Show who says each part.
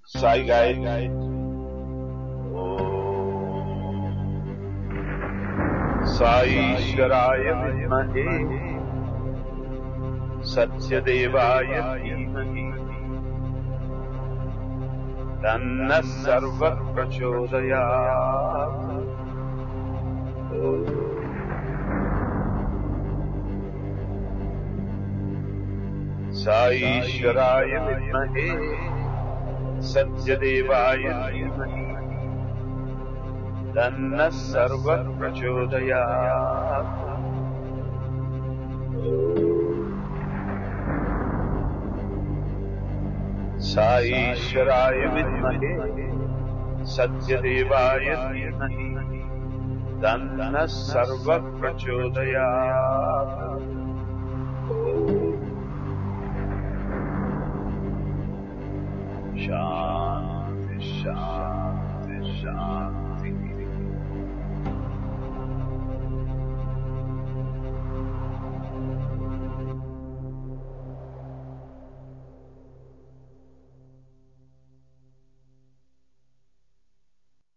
Speaker 1: साई गाय साईश्वराय विद्महे सत्यदेवाय धीमहि तन्नः सर्वः प्रचोदयात्। साईश्वराय विद्महे सत्यदेवाय धीमहि तन्नः सर्वः प्रचोदयात्। साईश्वराय विद्महे सत्यदेवाय धीमहि तन्नः सर्वः प्रचोदयात्। शांति शांति शांति।